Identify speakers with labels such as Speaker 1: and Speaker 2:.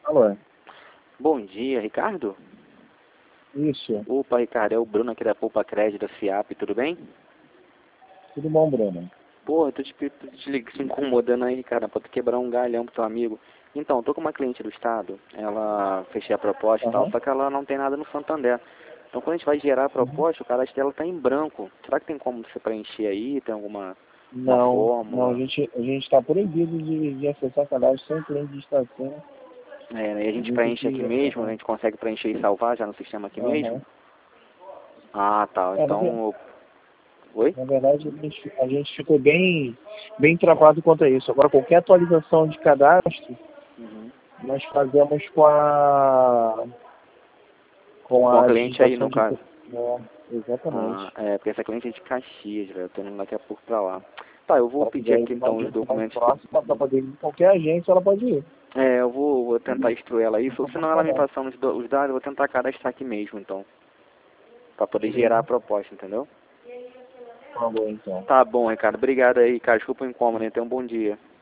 Speaker 1: Alô,
Speaker 2: Bom dia, Ricardo.
Speaker 1: isso.
Speaker 2: Opa, Ricardo, é o Bruno aqui da Poupa Crédito da FIAP, tudo bem?
Speaker 1: Tudo bom, Bruno?
Speaker 2: Pô, eu tô te incomodando aí, cara, pra tu quebrar um galhão pro teu amigo. Então, tô com uma cliente do estado, ela fechei a proposta e tal,
Speaker 1: Aham.
Speaker 2: só que ela não tem nada no Santander. Então, quando a gente vai gerar a
Speaker 1: Uhum.
Speaker 2: proposta, o cadastro dela tá em branco. Será que tem como você preencher aí? Tem alguma uma
Speaker 1: Não,
Speaker 2: fórmula?
Speaker 1: a gente está proibido de acessar cadastro sem cliente de estação.
Speaker 2: É, e a
Speaker 1: A
Speaker 2: gente
Speaker 1: gente tem
Speaker 2: preenche aqui
Speaker 1: que.
Speaker 2: mesmo, a gente consegue preencher e salvar já no sistema aqui mesmo?
Speaker 1: Aham.
Speaker 2: Ah, tá.
Speaker 1: É,
Speaker 2: Então, oi?
Speaker 1: na verdade, a gente ficou bem travado quanto a isso. Agora, qualquer atualização de cadastro,
Speaker 2: Uhum.
Speaker 1: nós fazemos com
Speaker 2: Com a
Speaker 1: a
Speaker 2: cliente aí,
Speaker 1: digitação
Speaker 2: no
Speaker 1: de.
Speaker 2: caso. Ah,
Speaker 1: Exatamente.
Speaker 2: é, porque essa cliente é de Caxias, velho. Eu tô indo daqui a pouco pra lá. Tá, eu
Speaker 1: Se
Speaker 2: vou
Speaker 1: ela
Speaker 2: pedir
Speaker 1: quiser ir
Speaker 2: aqui
Speaker 1: numa
Speaker 2: então os
Speaker 1: agência mais
Speaker 2: documentos.
Speaker 1: próxima, para poder ir em qualquer agência, ela pode ir.
Speaker 2: É, eu vou tentar instruir ela isso. Ou
Speaker 1: Só
Speaker 2: se
Speaker 1: pode
Speaker 2: não ela me
Speaker 1: cadastro.
Speaker 2: passando os dados, eu vou tentar cadastrar aqui mesmo, então. Pra poder gerar a
Speaker 1: Beleza?
Speaker 2: proposta, entendeu?
Speaker 1: Falou, então.
Speaker 2: Tá bom, Ricardo. Obrigado aí, cara. Desculpa o incômodo, hein? Tenha um bom dia.